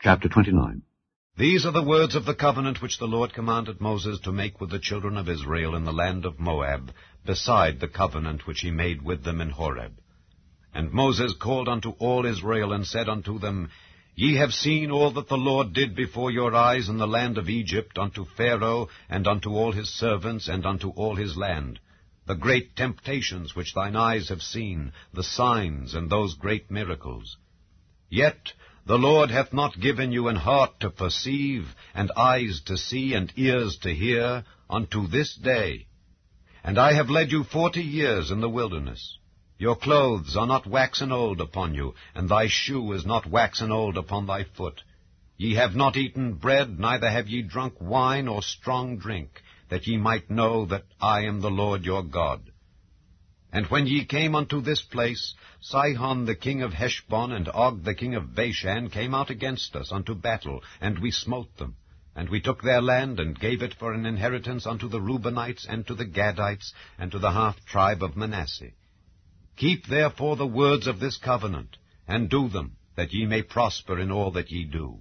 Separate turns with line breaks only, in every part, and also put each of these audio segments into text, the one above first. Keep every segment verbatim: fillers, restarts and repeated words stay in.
Chapter twenty-nine.
These are the words of the covenant which the Lord commanded Moses to make with the children of Israel in the land of Moab, beside the covenant which he made with them in Horeb. And Moses called unto all Israel, and said unto them, Ye have seen all that the Lord did before your eyes in the land of Egypt, unto Pharaoh, and unto all his servants, and unto all his land, the great temptations which thine eyes have seen, the signs, and those great miracles. Yet the Lord hath not given you an heart to perceive, and eyes to see, and ears to hear, unto this day. And I have led you forty years in the wilderness. Your clothes are not waxen old upon you, and thy shoe is not waxen old upon thy foot. Ye have not eaten bread, neither have ye drunk wine or strong drink, that ye might know that I am the Lord your God. And when ye came unto this place, Sihon the king of Heshbon and Og the king of Bashan came out against us unto battle, and we smote them. And we took their land, and gave it for an inheritance unto the Reubenites, and to the Gadites, and to the half-tribe of Manasseh. Keep therefore the words of this covenant, and do them, that ye may prosper in all that ye do.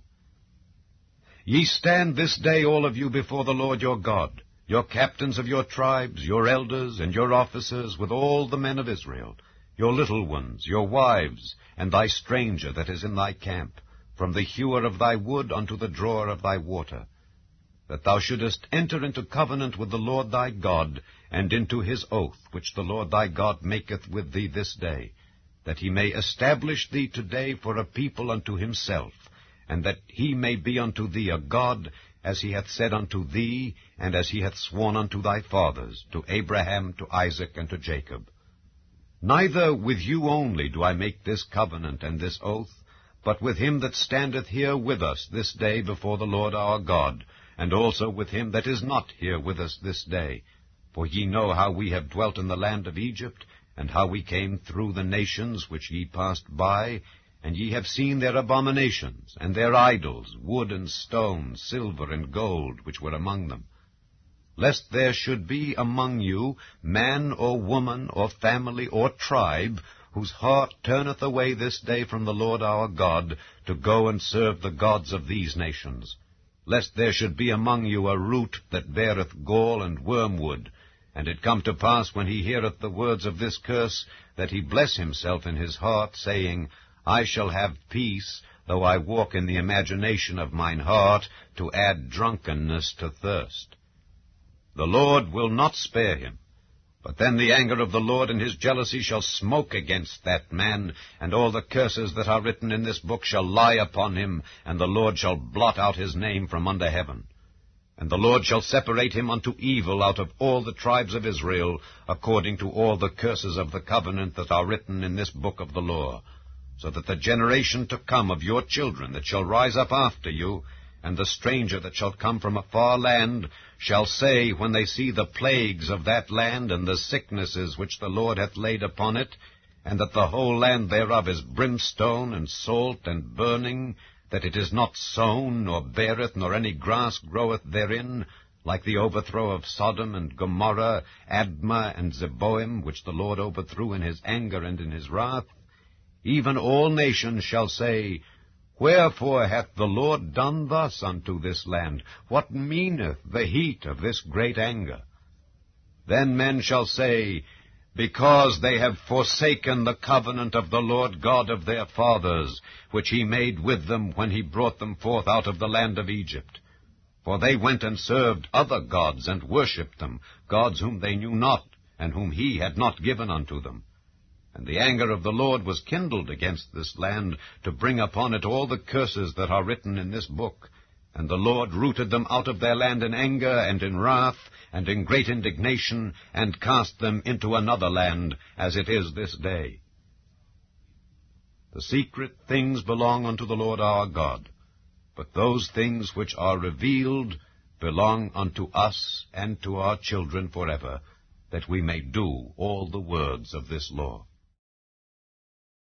Ye stand this day all of you before the Lord your God, your captains of your tribes, your elders, and your officers, with all the men of Israel, your little ones, your wives, and thy stranger that is in thy camp, from the hewer of thy wood unto the drawer of thy water, that thou shouldest enter into covenant with the Lord thy God, and into his oath, which the Lord thy God maketh with thee this day, that he may establish thee today for a people unto himself, and that he may be unto thee a God, as he hath said unto thee, and as he hath sworn unto thy fathers, to Abraham, to Isaac, and to Jacob. Neither with you only do I make this covenant and this oath, but with him that standeth here with us this day before the Lord our God, and also with him that is not here with us this day. For ye know how we have dwelt in the land of Egypt, and how we came through the nations which ye passed by, and ye have seen their abominations, and their idols, wood and stone, silver and gold, which were among them. Lest there should be among you man or woman or family or tribe, whose heart turneth away this day from the Lord our God, to go and serve the gods of these nations. Lest there should be among you a root that beareth gall and wormwood, and it come to pass, when he heareth the words of this curse, that he bless himself in his heart, saying, I shall have peace, though I walk in the imagination of mine heart, to add drunkenness to thirst. The Lord will not spare him, but then the anger of the Lord and his jealousy shall smoke against that man, and all the curses that are written in this book shall lie upon him, and the Lord shall blot out his name from under heaven. And the Lord shall separate him unto evil out of all the tribes of Israel, according to all the curses of the covenant that are written in this book of the law, so that the generation to come of your children that shall rise up after you, and the stranger that shall come from a far land, shall say, when they see the plagues of that land, and the sicknesses which the Lord hath laid upon it, and that the whole land thereof is brimstone, and salt, and burning, that it is not sown, nor beareth, nor any grass groweth therein, like the overthrow of Sodom and Gomorrah, Admah and Zeboim, which the Lord overthrew in his anger and in his wrath, even all nations shall say, Wherefore hath the Lord done thus unto this land? What meaneth the heat of this great anger? Then men shall say, Because they have forsaken the covenant of the Lord God of their fathers, which he made with them when he brought them forth out of the land of Egypt. For they went and served other gods, and worshipped them, gods whom they knew not, and whom he had not given unto them. And the anger of the Lord was kindled against this land, to bring upon it all the curses that are written in this book. And the Lord rooted them out of their land in anger, and in wrath, and in great indignation, and cast them into another land, as it is this day. The secret things belong unto the Lord our God, but those things which are revealed belong unto us and to our children forever, that we may do all the words of this law.